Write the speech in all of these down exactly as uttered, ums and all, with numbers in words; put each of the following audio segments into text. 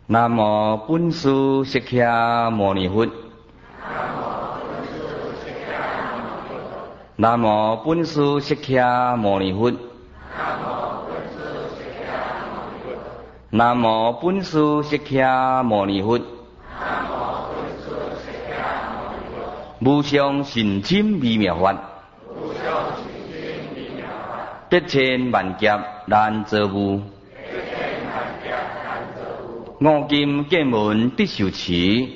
南无本师释迦牟尼佛。南无本师释迦牟尼佛。南无本师释迦牟尼佛。无上甚深微妙法，百千万劫难遭遇。五金见闻必受持，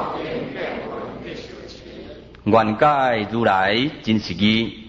愿解如来真实义。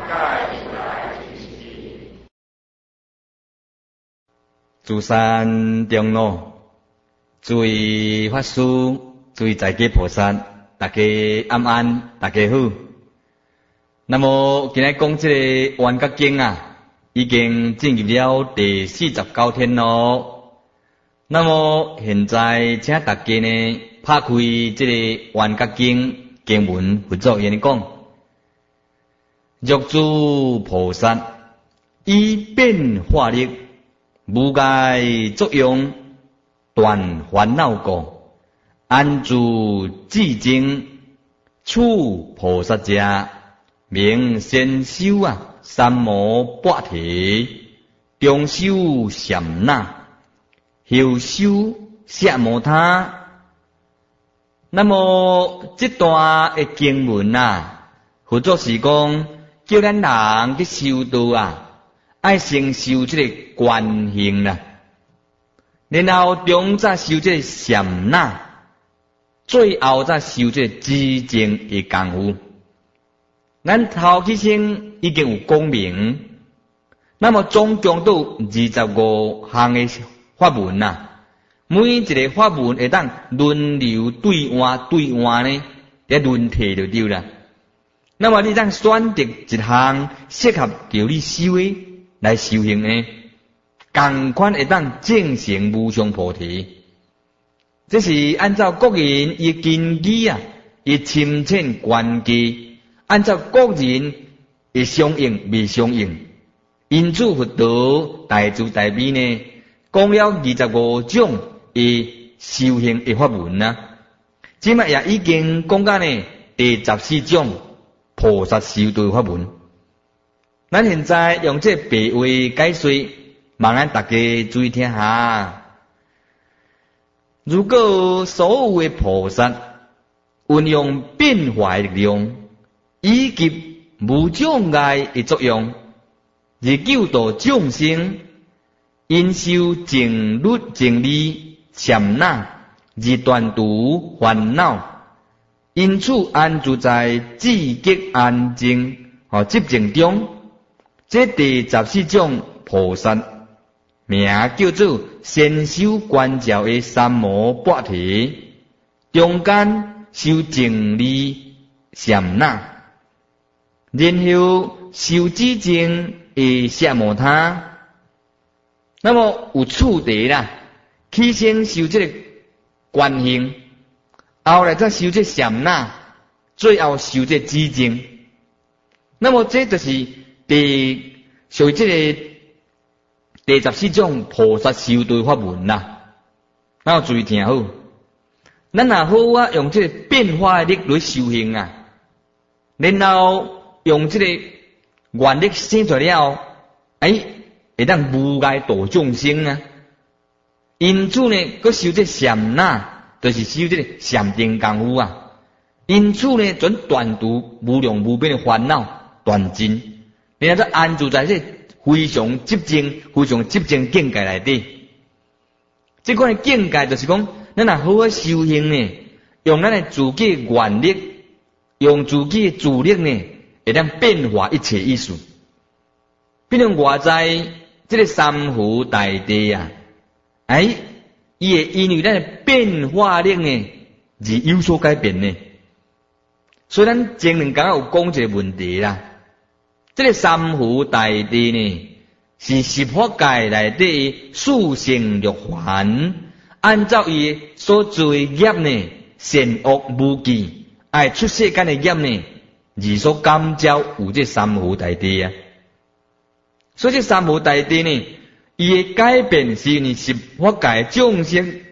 诸山中路，诸位法师，诸位在家菩萨，大家安安，大家好。那么今日讲这个《圆觉经》啊，已经进入了第四十九天咯。那么现在请大家呢拍开这个《圆觉经》经文，佛祖言讲：若诸菩萨以变化力，无碍作用，断烦恼过，安住寂静，处菩萨家，名先修啊三摩八体，中修禅那，后修萨摩他。那么这段的经文啊，佛祖是讲叫咱人去修道啊，爱先修这个观行啦，然后中再修这个禅那，最后再修这个寂静的功夫。咱头起先已经有讲明，那么总共都二十五项的法门呐，每一个法门会当轮流对换对换呢，咧轮替就对啦。那么你当选择一项适合着你修的来修行呢，同款会当证成无上菩提。这是按照各人伊根基啊，伊深浅关系，按照各人会相应未相应。因此佛陀大慈大悲呢，讲了二十五种的修行的法门啊，即卖也已经讲到呢第十四种菩萨修道法门。咱现在用这白话解说，望咱大家注意听下。如果所有的菩萨运用变化的力量，以及无障碍的作用，而救度众生，因修静律静理禅那，而断除烦恼，因此安住在寂极安静和寂静中。这第十四种菩萨名叫做先修观照的三摩八体，中间修静理禅那，然后修寂静的萨摩他。那么有次第啦，起先修这个观行，后来再修这禅那，最后修这寂静。那么这就是第属于这个第十四种菩萨修道法门啦。那注意听好，咱若好啊，用这个变化的力来修行啊，然后用这个愿力生出了，哎，会当无碍度众生啊。因此呢，佮修这禅那，就是修这个禅定功夫啊。因此呢，准断除无量无边的烦恼断尽，然后再安住在这非常寂静、非常寂静境界内底。这款的境界就是讲，咱若好好修行呢，用咱的自己的愿力，用自己的自力呢，会当变化一切意思。比如外在这个三湖大地啊，哎，伊会因为咱的变化力呢，而有所改变呢。所以咱前两讲有讲一个问题啦，这个三湖大地呢，是十法界内底四圣六凡，按照伊所做的业呢，善恶无记，爱出世间的业呢，而所感召有这三湖大地啊。所以这三湖大地呢，伊的改变是因为十法界众生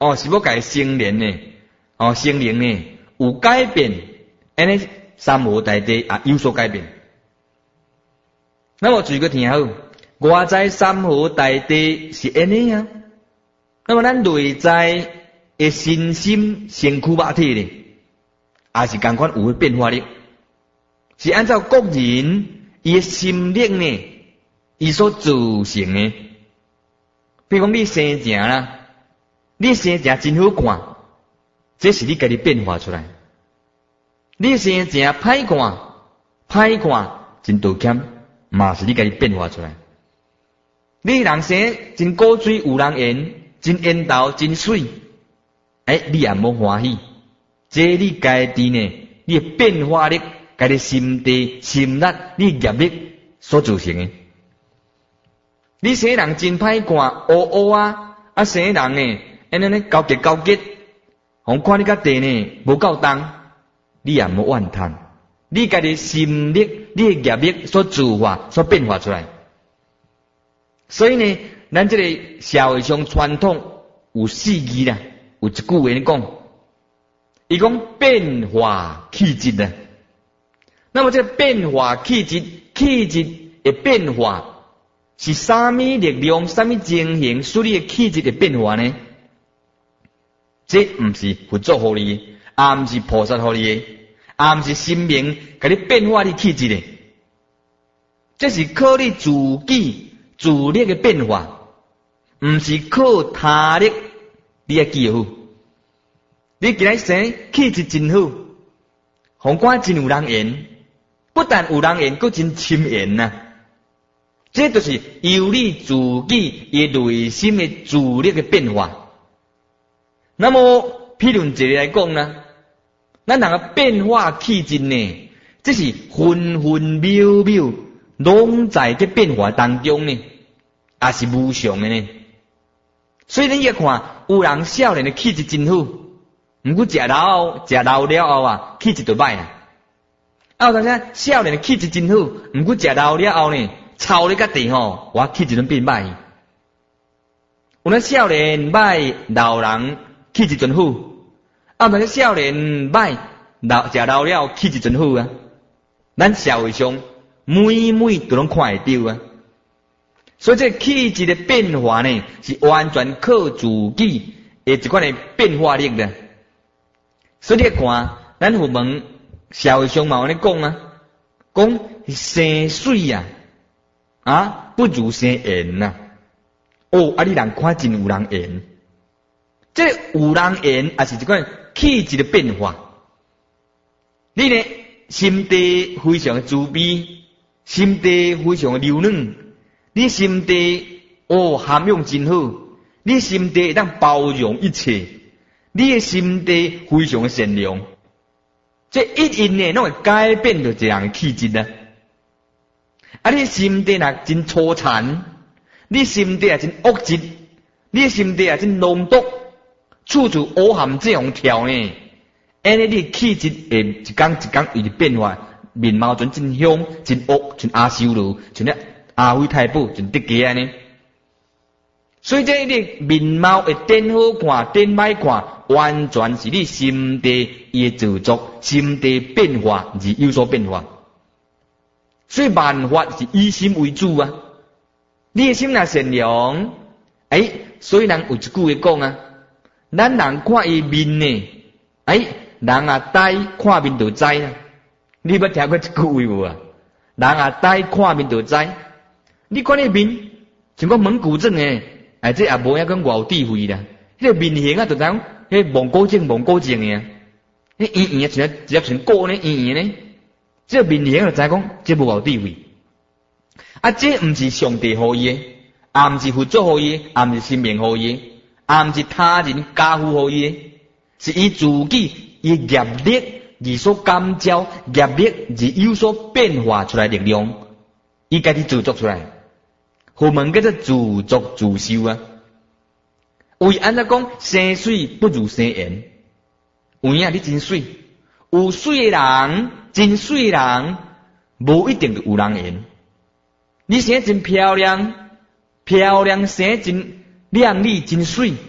哦，是要甲伊成年呢，哦，成年呢有改变，安尼三河大地也有所改变。那么注意个听好，外在三河大地是安尼啊，那么咱内在的身心身躯肉体呢，也是同款有个变化力，是按照个人伊的心力呢，伊所造成的。比如讲你生正啦，你生正真好看，这是你家己变化出来；你生正歹看，歹看真道歉，嘛是你家己变化出来。你人生真古水有人缘，真缘投真水，哎，你也无欢喜，这你家己呢，你的变化力，家己心地、心力、你业力所造成的。你生人真歹看，乌乌啊，啊生人呢，安尼呢高洁高洁，互看你甲地呢无够重，你也无怨叹，你家己心力、你的业力所自化、所变化出来。所以呢，咱这个社会上传统有四字啦，有一句话咧讲，伊讲变化气质啊。那么这个变化气质，气质的变化。是啥物力量、啥物情形使你的气质的变化呢？这毋是佛祖互你的，也毋是菩萨互你的，也毋是神明甲你变化你气质的。这是靠你自己自力的变化，毋是靠他力你的记好。你今仔生气质真好，互看真有人缘，不但有人缘，佫真亲缘呐。这就是由你自己伊内心的自力的变化。那么，譬如一个来讲呢，咱人个变化气质呢，这是分分秒秒拢在这变化当中呢，也是无常的呢。所以你要看，有人少年的气质真好，毋过食老食老了后啊，气质就歹啊。啊，有当时少年的气质真好，毋过食老了后呢。操你个地吼，我气质拢变歹。有那少年歹，老人气质真好；啊，那个少年歹，老食老了气质真好啊。咱社会上每每都拢看会到啊。所以这气质的变化呢，是完全靠自己的一款的变化力的。所以你看，咱佛门社会上嘛有咧讲啊，讲生水啊。啊，不如生缘呐！哦，啊，你人看真有人缘，这有人缘也是一款气质的变化。你呢，心地非常的慈悲，心地非常的柔软，你心地哦涵养真好，你心地会当包容一切，你的心地非常的善良，这一因呢，拢会改变着这样的气质啊。啊！你心地若真粗残，你心地也真恶质，你心地也真浓毒，处处乌含这样跳呢。安尼你气质会一天一天伊就变化，面貌准真凶、真恶、真阿修罗，像咧阿飞太保、真得家安尼。所以这你面貌会变好看、变歹看，完全是你心地伊的造作，心地变化而有所变化。所以万法是以心为主啊！你的心若善良，哎，所以人有一句话讲啊，咱人看伊面呢，哎，人啊呆看面就知啦。你捌听过这句话无啊？人啊呆看面就知，你看你面，像讲蒙古症诶，哎，这也无影讲偌有智慧啦。迄个面型啊，就当迄蒙古症、蒙古症诶，迄圆圆像只像果呢，圆圆呢。这面型就知讲，这无有智慧。啊，这毋是上帝予伊诶，也毋是佛祖予伊，也毋是神明予伊，也毋是他人加付予伊诶，是伊自己伊业力而所感召，业力而有所变化出来力量，伊家己自作出来。佛门叫做自作自受啊。为安怎讲生水不如生缘？有影你真水，有水诶人。真水人，无一定有人缘。你生真漂亮，漂亮生真靓丽，真水，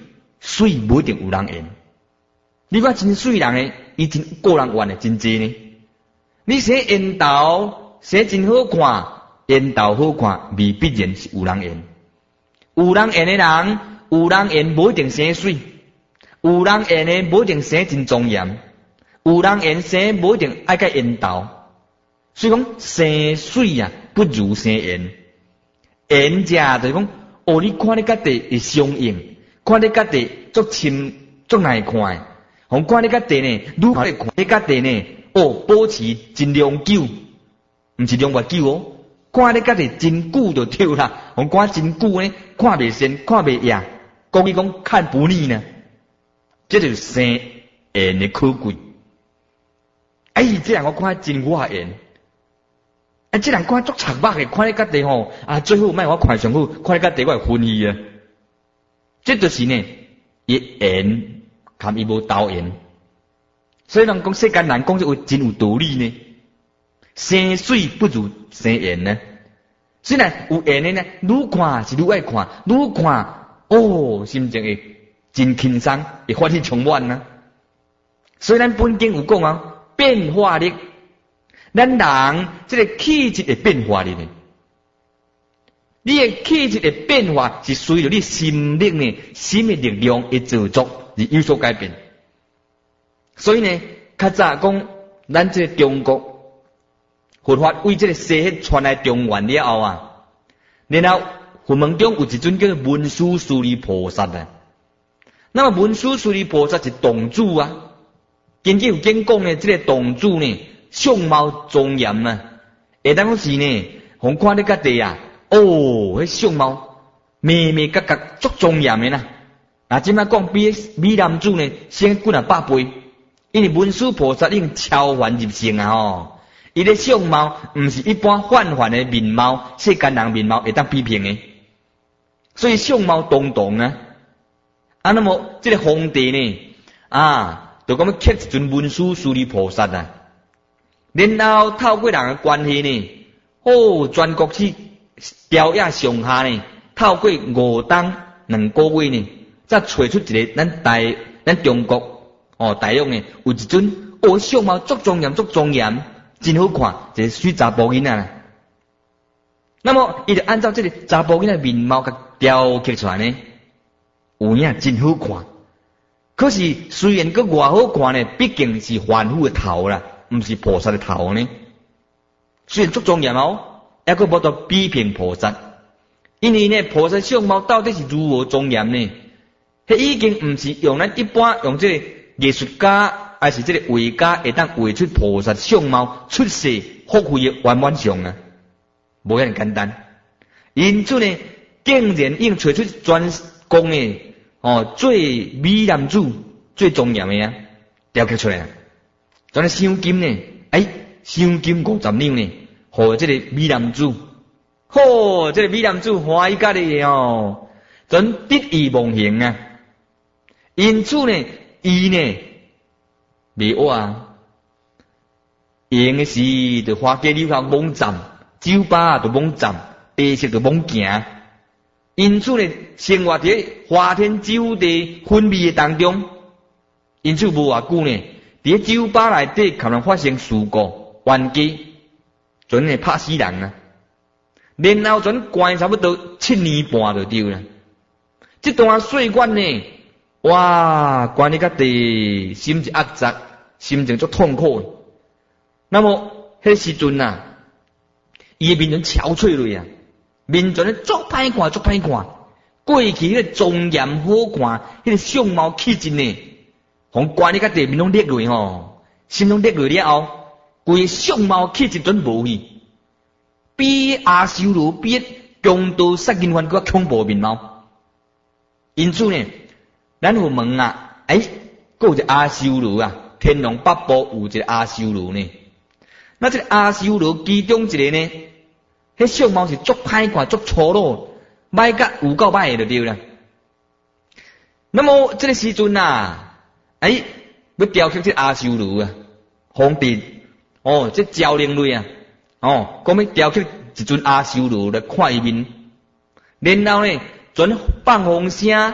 水不一定有人缘。你看真水人诶，伊真个人缘诶真济呢。你写缘投写真好看，缘投好看，未必然是有人缘。有人缘诶人，有人缘无一定生水；有人缘诶无一定生真庄严；有人缘生无一定爱甲缘投。所以讲生水啊，不如生缘。缘者就是讲，哦，你看你家己会相应，看你家己足亲足耐看诶，互看你家己呢，愈看看你家己呢。哦，保持真长久，毋是长越久哦。看你家己真久就对啦，我看真久呢，看袂先，看袂厌，讲伊讲看不腻呢，这就是生缘的可贵。哎，这人我看真有缘，哎，这人看足赤目的，看你家己吼啊，最好莫我看上好，看你家己我会欢喜啊。这就是呢，伊缘含伊无投缘。所以人讲世间人讲这话真有道理呢。生水不如生缘呢。虽然有缘的呢，愈看是愈爱看，愈看哦，心情会真轻松，会欢喜充满啊。所以咱本经有讲啊，变化力，咱人这个气质的变化力呢，你的气质的变化是随着你心力呢，心的力量的造作而有所改变。所以呢，较早讲，咱这个中国佛法为这个西域传来中原了后啊，然后佛门中有一尊叫做文殊师利菩萨啊。那么文殊师利菩萨是洞主啊，根据有经讲呢，这个洞主呢，相貌庄严啊，会当是呢，互看你家己啊，哦，迄相貌美美格格足庄严的啦。那即摆讲比美男子呢，先几啊百倍。因为文殊菩萨已经超凡入圣啊！吼，伊的相貌毋是一般泛泛的面貌，世间人面貌会当比拼的，所以相貌堂堂啊！啊，那么这个皇帝呢，啊，就讲要刻一尊文殊师利菩萨啊，然后透过人的关系呢，哦，全国去调野上下呢，透过五冬两个月呢，才找出一个咱台咱中国。哦，大约呢有一尊哦，相貌足庄严，足庄严，真好看，就是水查甫囡仔啦。那么，伊就按照这个查甫囡仔面貌甲雕刻出来呢，有影真好看。可是虽然个外好看呢，毕竟是凡夫的头啦，毋是菩萨的头呢。虽然足庄严哦，还佫无到比拼菩萨，因为呢，菩萨相貌到底是如何庄严呢？迄已经毋是用咱一般用这个。艺术家还是这个画家会当画出菩萨相貌出世福慧的圆满相啊，无遐简单。因此呢，竟然应找出专讲的哦最美男子、最庄严的啊，雕刻出来啊。咱镶金呢，哎，镶金五十两呢，和这个美男子，吼，这个美男子欢喜家己哦，真得意忘形啊。因此呢。伊呢，袂活啊，用的是就花街里头猛站，酒吧就猛站，地色就猛行。因此呢，生活伫花天酒地昏迷的当中，因此无偌久呢，伫酒吧内底可能发生事故，冤家，准会拍死人啊。然后准关差不多七年半就对啦。这段岁月呢。哇！关你家己心一压杂，心情足痛苦。那么迄时阵啊，伊的面容憔悴了啊，面容咧足歹看，足歹看。过去迄个庄严好看，迄个相貌气质呢，互关你家己面拢裂落吼，心拢裂落了后，规相貌气质准无去，比阿修罗比强盗杀人犯更恐怖面貌。因此呢。咱有问啊，哎，还有一个阿修罗啊，天龙八部有一个阿修罗呢。那这个阿修罗其中一个呢，迄相貌是足歹看、足粗鲁，歹甲有够歹就对啦。那么这个时阵啊，哎，要雕刻这阿修罗啊，皇帝哦，这教令类啊，哦，讲要雕刻一尊阿修罗来看伊面，然后呢，准放风声。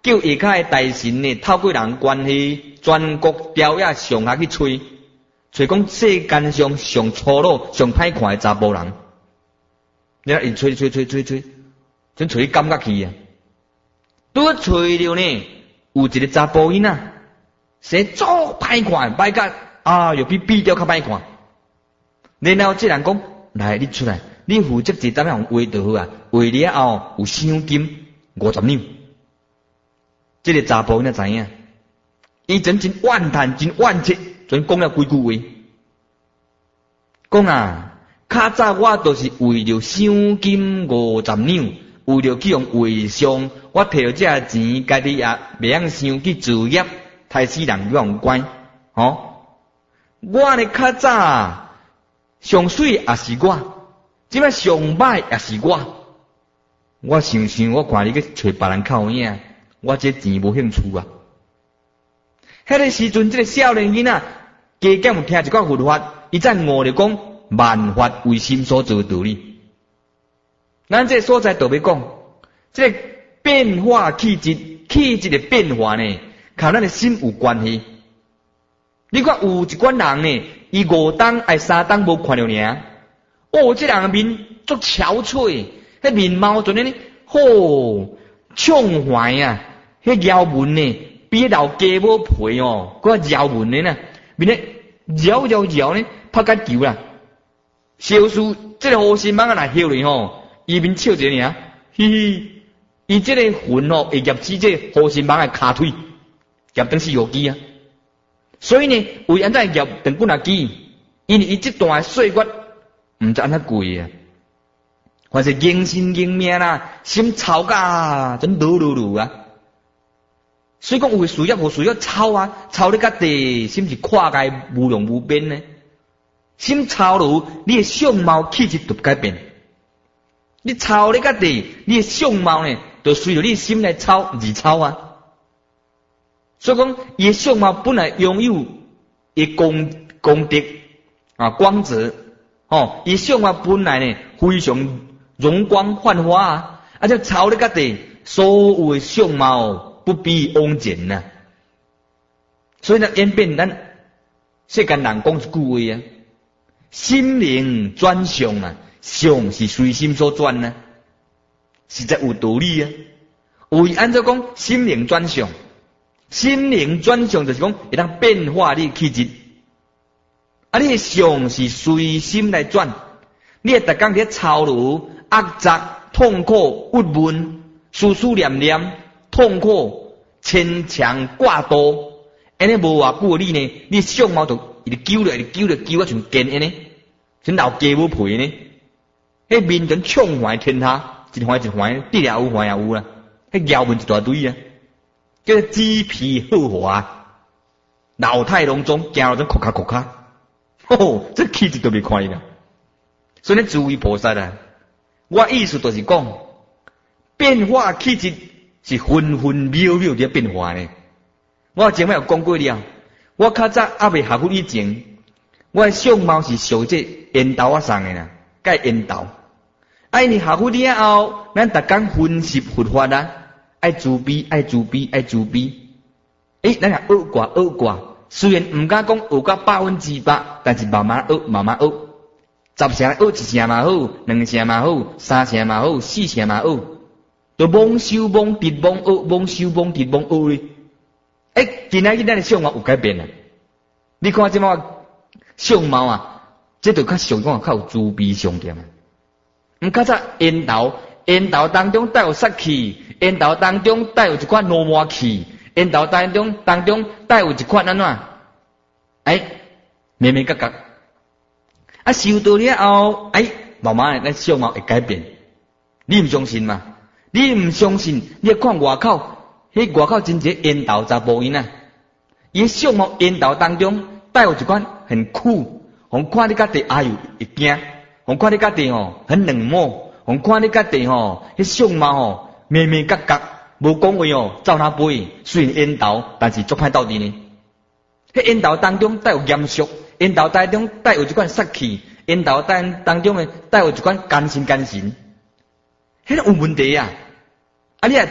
叫下骹诶大神呢，透过人关系，全国调野上下去吹，吹讲世间上上粗鲁、上歹看诶查甫人。你看，伊吹吹吹吹吹，真吹感觉去啊！拄吹着呢，有一个查甫囡仔，生足歹看，歹甲啊，又比比掉较歹看。然后这人讲，来，你出来，你负责一点样画就好啊，画了后有赏金五十两。这个查甫囡仔知影，伊真真怨叹，真怨气，全讲了几句话。讲啊，较早我都是为了赏金五十两，为了去用画上，我摕到这钱，家己也袂晓想去自业，害死人用关，吼！我呢较早上水也是我，即摆上歹也是我。我想想，我看你去找别人靠影，我这钱无兴趣啊。迄个时阵，这个少年囡仔加减有听一寡佛法，伊再悟着讲万法为心所造道理。咱这个所在就要讲，这个变化气质，气质的变化呢，跟咱的心有关系。你看有一款人呢，伊五当爱三当无看到尔，哦，这人面足憔悴，迄面貌阵呢，吼，畅怀啊，迄腰纹呢，比老鸡母皮哦，个腰纹呢呐，面咧摇摇摇呢，拍甲球啦。小事，这个好心帮啊来休咧吼，伊面笑一个尔，嘻嘻，伊这个魂哦会夹起这好心帮的骹腿，夹等死肉机啊。所以呢，为安怎夹长骨仔机？因为伊这段岁月毋知安怎过啊。还是硬心硬命啦，心操甲真噜噜噜啊！所以讲有事业无事业操啊，操你甲地，心是跨界无量无边呢。心操路，你的相貌气质就改变。你操你甲地，你的相貌呢，就随着你心来操而操啊。所以讲，伊的相貌本来拥有伊功功德啊光泽，哦，伊相貌本来呢非常容光焕发啊，啊，就操你甲地，所有的相貌不比往前呐。所以呢，演变咱世间人讲一句话啊，心灵转向啊，相是随心所转啊，实在有道理啊。为按照讲心灵转向。心灵转向就是讲会当变化你气质，啊，你的相是随心来转，你会逐工伫操劳、压榨、痛苦、郁闷、思思念念、痛苦、牵强挂多，安尼无偌久你呢，你相貌就一直揪了，一直揪了，揪啊像剑安尼，像老鸡母皮呢，迄面全畅怀天下，一怀一怀，滴也有，怀也有啦，迄腰纹一大堆啊。叫肌皮厚滑，老态龙钟，行路真哭卡哭卡，哦，这气质都袂看伊啦。所以诸位菩萨啊，我意思就是讲，变化气质是分分秒秒在变化呢。我前摆有讲过了，我较早还未学佛以前，我的相貌是属这烟斗啊送的啦，介烟斗。啊，因为学佛了后，咱逐工分析佛法啊。爱自卑，爱自卑，爱自卑。诶，咱也学过，学过。虽然毋敢讲学到百分之百，但是慢慢学，慢慢学。十成学一成嘛好，两成嘛好，三成嘛好，四成嘛好。就罔修罔直罔学，罔修罔直罔学哩。诶，今仔日咱的相貌有改变啦。你看即马相貌啊，这就较上讲较有自卑上点啊。毋较早烟头。烟斗当中带有杀气，烟斗当中带有一款罗马气，烟斗当中当中带有一款安怎？哎，明明角角。啊，修到了后，哎，慢慢的咱相貌会改变。你毋相信嘛？你毋相信，你看外口，迄外口真济烟斗查甫囡仔，伊相貌烟斗当中带有一款很酷，互看你家己哎呦会惊，互看你家己吼很冷漠。我看你家己吼，迄相貌吼，面面角角，无讲话哦，走哪飞？虽然烟斗，但是足歹斗阵呢。迄烟斗当中带有严肃，烟斗当中带有一款杀气，烟斗当当中诶带有一款奸心奸神，迄个有问题啊！啊，你啊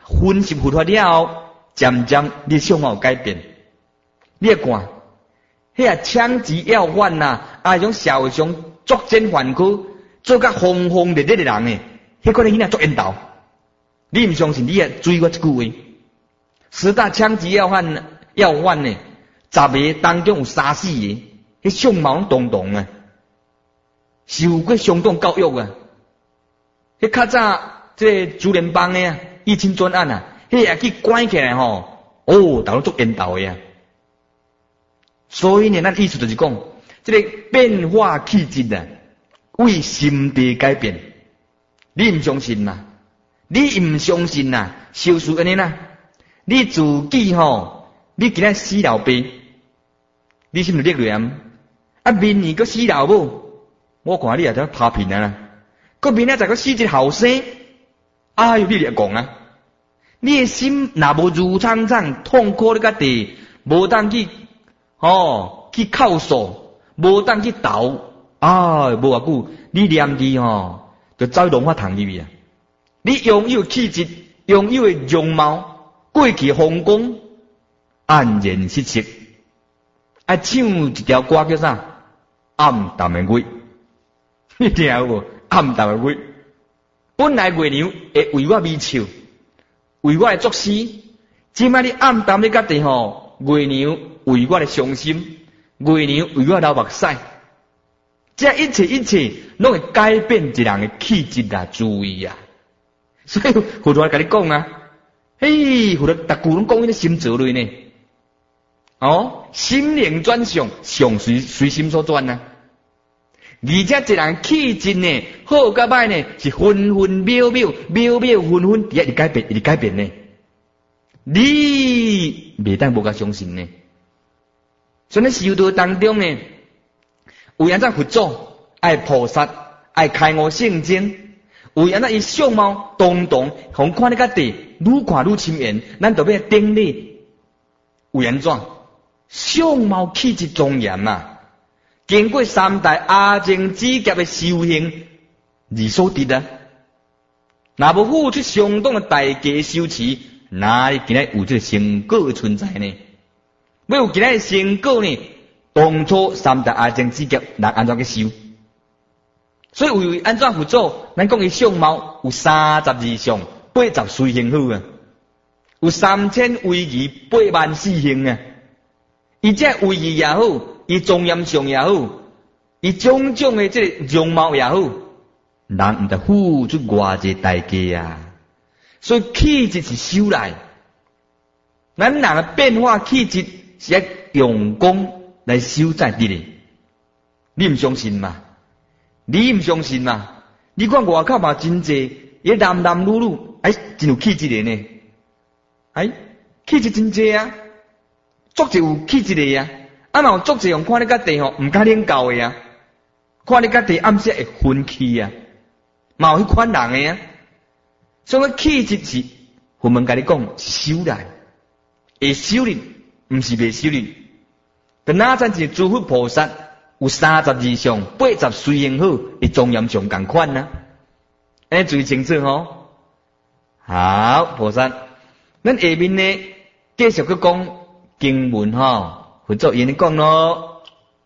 分析佛法了后，渐渐你相貌有改变。你会看，迄个枪击要犯呐，啊，迄种社会上作奸犯科、做甲轰轰烈烈的人呢，迄款人囡仔作缘投。你毋相信，你也注意我一句话：十大枪击要犯要犯呢，十个当中有三四个，迄相貌动动啊，受过相当教育啊。迄较早这主联邦的啊，疫情专案啊，迄也去关起来吼，哦，大家做缘投的啊。所以呢，咱意思就是讲，这个变化气质啊，为心地改变。你毋相信嘛？你毋相信呐？修士安尼呐？你自己吼，你今仔死老爸，你是毋是烈念？啊，明年个死老母，我看你也得拍片啊啦。个明仔再个死一后生，哎呦，你来讲啊！你的心若无如苍苍痛苦咧个地，无当去哦去靠诉，无当去斗，啊，无偌久，你念字吼，就走龙花塘入去啊！你拥有气质，拥有的容貌，过去风光，黯然失色。啊，唱一条歌叫啥？暗淡的月，你听有无？暗淡的月，本来月娘会为我美笑，为我来作诗。即摆你暗淡咧个地吼，月娘为我来伤心，月娘为我流目屎。这一切一切，拢会改变一人的气质啊，注意啊！所以佛陀甲你讲啊，嘿，佛陀逐句拢讲迄个心造类呢。哦，心灵转向，上随随心所转啊。而且一人气质呢，好甲歹呢，是分分秒秒、秒秒分分，伫一直改变，一直改变呢。你袂当无甲相信呢。所以修道当中呢，有安怎佛祖爱菩萨爱开悟圣经。有安怎伊相貌动动，互看你个地愈看愈亲缘，咱就要顶礼。有安怎？相貌气质庄严嘛，经过三代阿僧祇劫的修行而所得啊。若无付出相当的代价修持，哪会今仔有这个成果的存在呢？要有今仔的成果呢？当初三代阿僧祇劫人安怎去修？所以为安怎佛祖，咱讲伊相貌有三十二相，八十随形好啊，有三千威仪，八万四形啊。伊这威仪也好，伊庄严相也好，伊种种的这个容貌也好，人毋得付出偌济代价啊。所以气质是修来，咱人的变化气质是要用功来修在地里。你毋相信嘛？你毋相信嘛？你看外口嘛真济，伊男男女女，哎，真有气质的呢。哎，气质真济啊，足侪有气质的啊。啊，嘛有足侪用看你个地吼，毋敢领教的啊。看你个地暗时会分气啊，嘛有迄款人的啊。所以气质是，我们甲你讲是修来，会修炼，毋是袂修炼。但哪阵是诸佛菩萨？有三十二相，八十随形好，伊庄严上共款啊！安尼注意清楚吼。好，菩萨，咱下面呢继续去讲经文吼，佛祖因讲咯，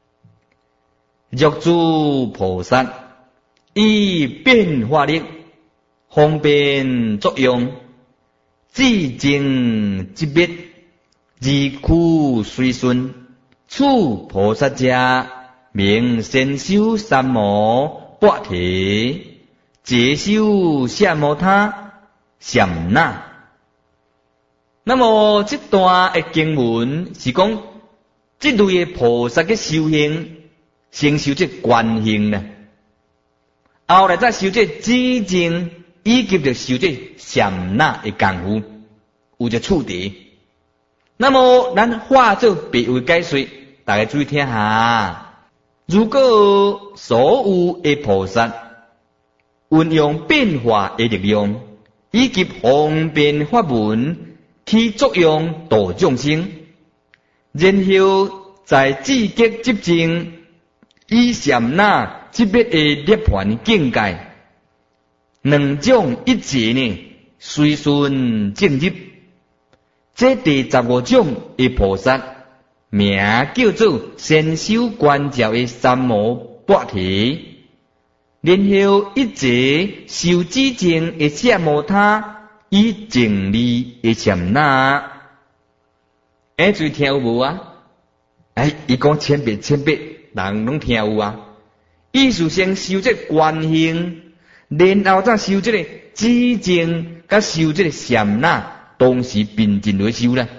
欲诸菩萨以变化力，方便作用，自证即灭，自苦随顺，处菩萨者。名先修三摩八体，结修夏摩他禅那。那么这段的经文是讲，这类的菩萨嘅修行，先修这观行呢，后来再修这知证，以及就修这禅那的功夫，有只处理。那么咱化作别为解说，大家注意听下。如果所有的菩萨运用变化的力量，以及方便法门去作用度众生，然后在自觉执证以禅那即灭的涅槃境界，两种一致呢， 随顺正入。这第十五种的菩萨，名叫做先修观照的三摩八提，然后一节修止境的萨摩他，以净利的禅那。哎，注意听有无啊？哎，伊讲千遍千遍，人拢听有啊。意思先修这观行，然后再修这个止境，甲修这个禅那，同时并进来修啦。